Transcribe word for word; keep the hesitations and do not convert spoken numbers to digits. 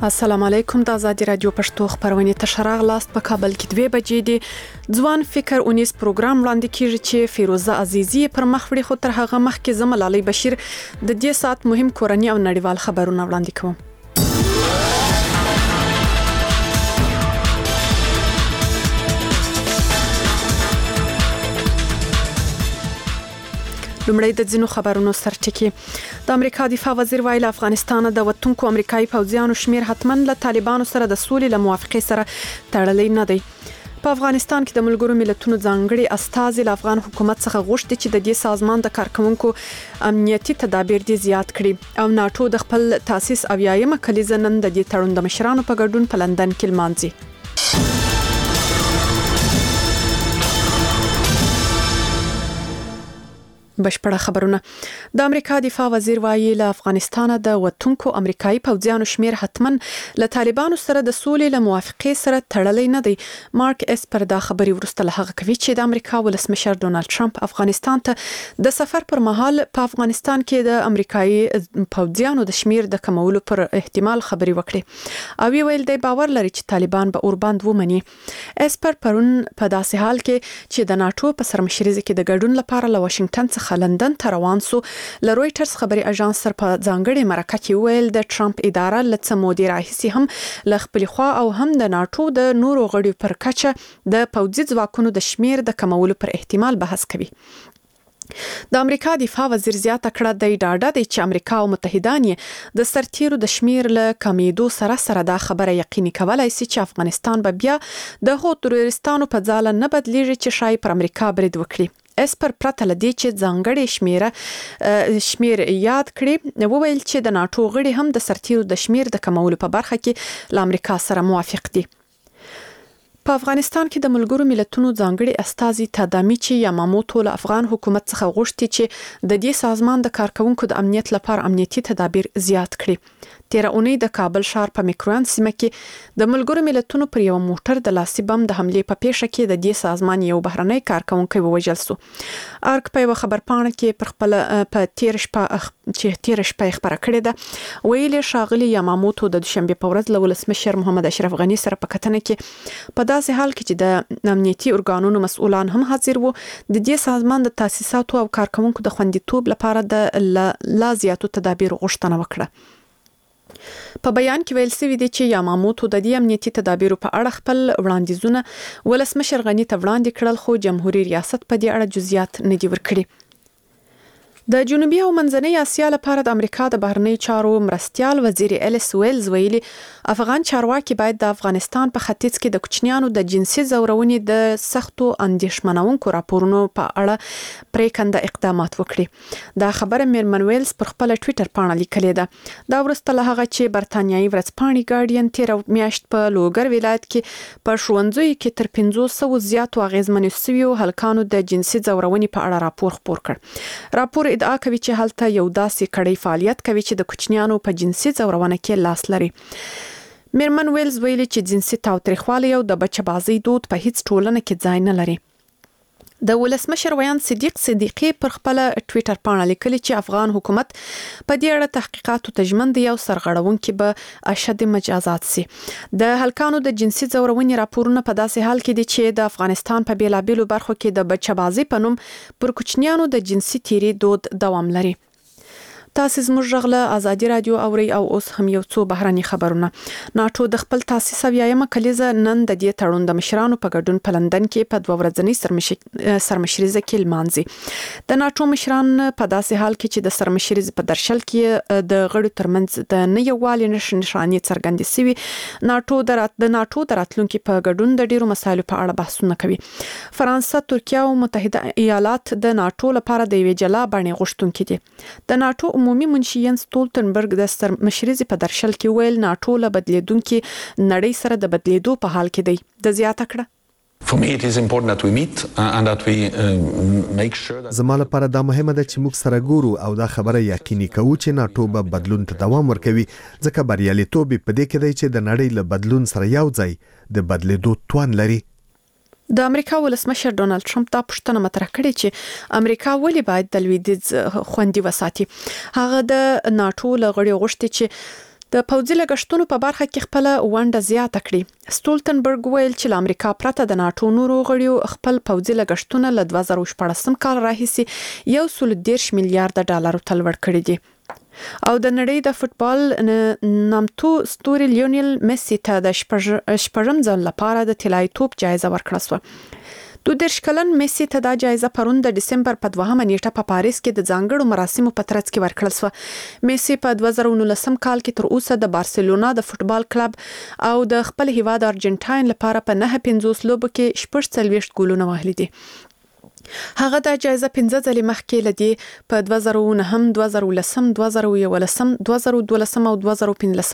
السلام علیکم. د آزادي رادیو پښتو خبرونه تشراغ لاست په کابل کې دوه بجې دي. ځوان فکر اونیس پروګرام وړاندې کیږي چې فیروزه عزیزی پر مخ وړي، خو تر هغه مخکې زملالي بشیر د دې سات مهم کورنی او نړیوال خبرونه وړاندې کوم. لومړی د ځینو خبرونو سرټکی. د امریکا دفاع وزیر ویل افغانستان د وطنکو امریکایي پوځیانو شمیر حتماً له طالبانو سره د سولې له موافقې سره تړلی نه دی. په افغانستان کې د ملګرو ملتونو ځانګړي استازي له افغان حکومت څخه غوښتي چې د دې سازمان د کارکونکو امنیتي تدابیر دي زیات کړي او ناتو د خپل تاسیس اویایمه کلیزه نن د دې تړون د مشرانو په ګډون په لندن کې لمانځي. بشپړه خبرونه. د امریکا دفاع وزیر وایي له افغانستان د وطنکو امریکایي پوځیانو شمیر حتماً له طالبانو سره د سولې له موافقې سره تړلی نه دی. مارک اسپر دا خبري ورسته له هغه کوي چې د امریکا ولسمشر ډونالد ټرمپ افغانستان ته د سفر پر مهال په افغانستان کې د امریکایي پوځیانو د شمیر د کمولو پر احتمال خبري وکړي او ویل دی باور لري چې طالبان به اوربند ومني. اسپر پرون په داسې حال کې چې د ناتو په سرمشرۍ کې د ګډون لپاره له واشنگټن څخه لندن ته روان سو، له رويټرز خبري اژانس سره په ځانګړي مرکه کې ویل د ټرمپ اداره لڅ مودي راهسي هم له خپل خوا او هم د ناتو د نورو غړي پر کچه د پوځي ځواکونو د شمیر د کمولو پر احتمال بحث کوي. د امریکا دفاع وزیر زیاته کړه د ډاډه دی چې امریکا او متحدان د سرتیرو د شمیر له کمیدو سره سره دا خبره یقیني کولای شي چې افغانستان به بیا د هو تروریستانو په ځاله نه بدلیږي چې شای پر امریکا برید وکړي. اسپر پرته لدی چې ځانګړي شمیره شمیر یاد کړي، وویل چې د ناتو غړي هم د سرتیرو د شمیر د کمولو په برخه کې له امریکا سره موافق دي. په افغانستان کې د ملګرو ملتونو ځانګړي استازي تادامیچی یاماموتو له افغان حکومت څخه غوښتي چې د دې سازمان د کارکونکو د امنیت لپاره امنیتي تدابیر زیات کړي. تیر اونۍ د کابل ښار په میکروان سیمه کې د ملګرو ملتونو پر یو موټر د لاسي بم د حمله په پیښه کې د دې سازمان یو بهرنی کارکونکو ووژل شو. ارک په یو خبرپاڼه کې پر خپل په تیر شپه چې تیر شپه خبره کړې ده ویلي شاغلي یاماموتو د دوشنبه په ورځ له ولسمشر محمد اشرف غنی سره په کتنه کې په داسې حال کې چې د امنیتي ارګانونو مسؤلان هم حاضر وو د دې سازمان د تاسیساتو او کارکونکو د خوندیتوب لپاره د لا زیاتو تدابیر غوښتنه وکړه. په بیان کې ویل شوی دی چې یاماموتو د دې امنیتي تدابیرو په اړه خپل وړاندیزونه ولسمشر غنی ته وړاندې کړل، خو جمهوریت ریاست په دې اړه جزئیات نه دی ورکړي. د جنوبي او منځنۍ اسیا لپاره د امریکا د بهرنی چارو مرستیال وزیر الیس ویلز ویلي افغان چارواکي باید د افغانستان په ختیځ کې د کوچنیانو د جنسي زورونې د سختو اندیشمنونکو راپورونو په اړه پریکنده اقدامات وکړي. دا خبره میرمن ویلز پر خپل ټوئیټر پاڼه لیکلې ده. دا ورسته له هغه چې برتانیایي ورځپاڼې ګارډین تیر میاشت په لوګر ولایت کې په ښوونځیو کې تر پنځه سوه زیاتو اغیزمنو سویو هلکانو د جنسي زورونې په اړه راپور خپور کړ. راپور ادعا کوي چې هلته یو داسې کړي فعالیت کوي چې د کوچنیانو په جنسي زورونه کې لاس لري. میرمن ویلز ویلي چې جنسي تاوتریخوالی او د بچه‌بازي دود په هیڅ ټولنه کې ځای نه لري. د ولسمشر ویان صدیق صدیقی پر خپل ټوئیټر پاڼه لیکلي چې افغان حکومت په دې اړه تحقیقاتو ته ژمن دی او سرغړونکي به اشد مجازات سي. د هلکانو د جنسي زورونې راپورونه په داسې حال کې دي چې د افغانستان په بیلابیلو برخو کې د بچه‌بازي په نوم پر کوچنیانو د جنسي تیری دود دوام لري. تاسو زموږ غږ له آزادي رادیو اوري او اوس هم یو څو بهراني خبرونه. ناتو د خپل تاسیس اویایمه کلیزه نن د دې تړون د مشرانو په ګډون په لندن کې په دوه ورځنۍ سرمشرۍ کې لمانځي. د ناتو مشران په داسې حال کې چې د سرمشرۍ په درشل کې د غړو ترمنځ د نه یووالي نشانې څرګندې شوي. ناتو د ناتو د راتلونکو په ګډون د ډیرو مسایلو په اړه بحثونه کوي. فرانسه، ترکیه او متحده ایالات د ناتو لپاره د یوې جلا بڼې غوښتونکي دي. د ناتو عمومي منشي ینس ستولتنبرګ د سرمشرۍ په درشل کې ویل ناتو له بدلیدونکو نړۍ سره د بدلیدو په حال کې دی. د زیاته کړه For me it is important that we meet uh, and that we uh, make sure that زما لپاره دا مهمه ده چې موږ سره ګورو او دا خبره یقیني کوو چې ناتو به بدلون ته دوام ورکوي، ځکه بریالیتوب په دې کې دی چې د نړۍ له بدلون سره یو ځای د بدلیدو توان لري. د امریکا ولسمشر ډونالد ټرمپ دا پوښتنه مطرح کړې چې امریکا ولې باید د لویدیځ خوندي وساتي. هغه د ناتو لغړی غوښتي چې د پوځي لګښتونو په برخه کې خپل ونډه زیاته کړې. سټولتنبرګ ویل چې امریکا پرته د ناتو نورو غړیو خپل پوځي لګښتونه له دوه زره شپږ کال راهیسې یو سل دېرش میلیارډ ډالر ته لوړ کړي دي. او د نړۍ د فوتبال نامتو ستوري لیونل میسي ته د شپږم ځل لپاره د طلایي توپ جایزه ورکړه شوه. دو دیرش کلن میسي ته دا جایزه پرون د دسمبر په دوهمه نیټه په پاریس کې د ځانګړو مراسمو په ترڅ کې ورکړل شوه. میسي په دوه زره نولس کال کې تر اوسه د بارسلونا د فوتبال کلب او د خپل هیواد ارجنټاین لپاره په نه پنځوس لوبو کې شپږ څلوېښت ګولونه وهلي دي. هغه د جایزه پنځه ځلې مخکې لدی په دوه زره نهم، دوه زره لس، دوه زره یولس، دوه زره دولس او دوه زره پنځلس